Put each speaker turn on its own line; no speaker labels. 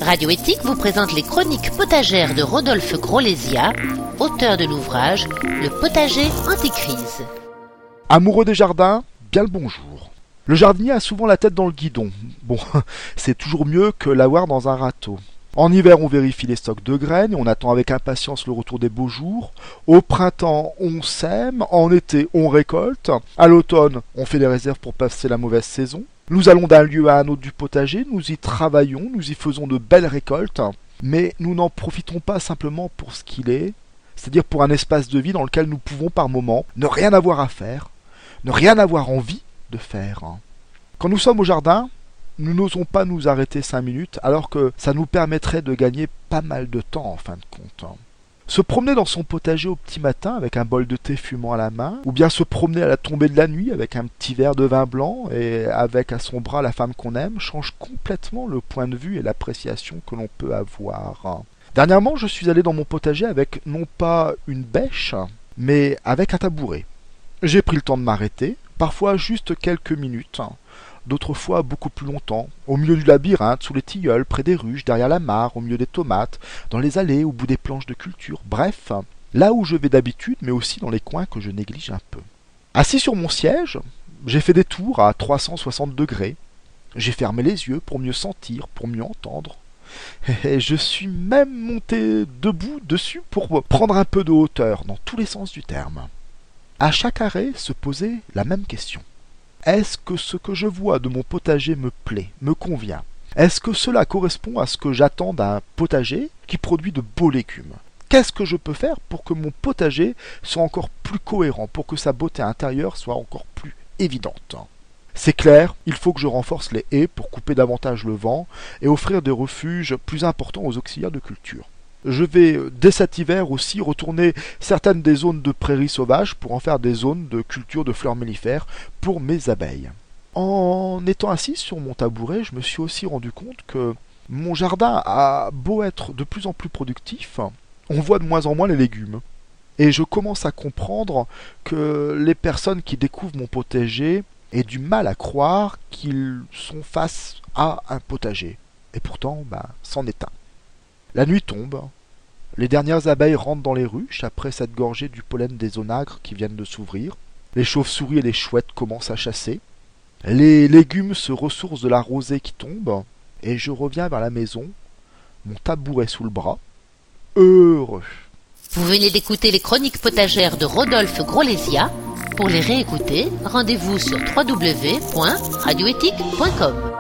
Radio Éthique vous présente les chroniques potagères de Rodolphe Grolésia, auteur de l'ouvrage Le potager anti-crise.
Amoureux des jardins, bien le bonjour. Le jardinier a souvent la tête dans le guidon. Bon, c'est toujours mieux que l'avoir dans un râteau. En hiver, on vérifie les stocks de graines et on attend avec impatience le retour des beaux jours. Au printemps, on sème. En été, on récolte. À l'automne, on fait des réserves pour passer la mauvaise saison. Nous allons d'un lieu à un autre du potager, nous y travaillons, nous y faisons de belles récoltes, mais nous n'en profitons pas simplement pour ce qu'il est, c'est-à-dire pour un espace de vie dans lequel nous pouvons par moments ne rien avoir à faire, ne rien avoir envie de faire. Quand nous sommes au jardin, nous n'osons pas nous arrêter 5 minutes, alors que ça nous permettrait de gagner pas mal de temps en fin de compte. Se promener dans son potager au petit matin avec un bol de thé fumant à la main, ou bien se promener à la tombée de la nuit avec un petit verre de vin blanc et avec à son bras la femme qu'on aime, change complètement le point de vue et l'appréciation que l'on peut avoir. Dernièrement, je suis allé dans mon potager avec non pas une bêche, mais avec un tabouret. J'ai pris le temps de m'arrêter, parfois juste quelques minutes, d'autres fois beaucoup plus longtemps, au milieu du labyrinthe, sous les tilleuls, près des ruches, derrière la mare, au milieu des tomates, dans les allées, au bout des planches de culture, bref, là où je vais d'habitude, mais aussi dans les coins que je néglige un peu. Assis sur mon siège, j'ai fait des tours à 360 degrés, j'ai fermé les yeux pour mieux sentir, pour mieux entendre, et je suis même monté debout dessus pour prendre un peu de hauteur, dans tous les sens du terme. À chaque arrêt se posait la même question. Est-ce que ce que je vois de mon potager me plaît, me convient? Est-ce que cela correspond à ce que j'attends d'un potager qui produit de beaux légumes? Qu'est-ce que je peux faire pour que mon potager soit encore plus cohérent, pour que sa beauté intérieure soit encore plus évidente? C'est clair, il faut que je renforce les haies pour couper davantage le vent et offrir des refuges plus importants aux auxiliaires de culture. Je vais, dès cet hiver aussi, retourner certaines des zones de prairies sauvages pour en faire des zones de culture de fleurs mellifères pour mes abeilles. En étant assis sur mon tabouret, je me suis aussi rendu compte que mon jardin a beau être de plus en plus productif, on voit de moins en moins les légumes. Et je commence à comprendre que les personnes qui découvrent mon potager aient du mal à croire qu'ils sont face à un potager. Et pourtant, c'en est un. La nuit tombe, les dernières abeilles rentrent dans les ruches après s'être gorgées du pollen des onagres qui viennent de s'ouvrir, les chauves-souris et les chouettes commencent à chasser, les légumes se ressourcent de la rosée qui tombe, et je reviens vers la maison, mon tabouret sous le bras, heureux.
Vous venez d'écouter les chroniques potagères de Rodolphe Grolésia. Pour les réécouter, rendez-vous sur www.radioethique.com.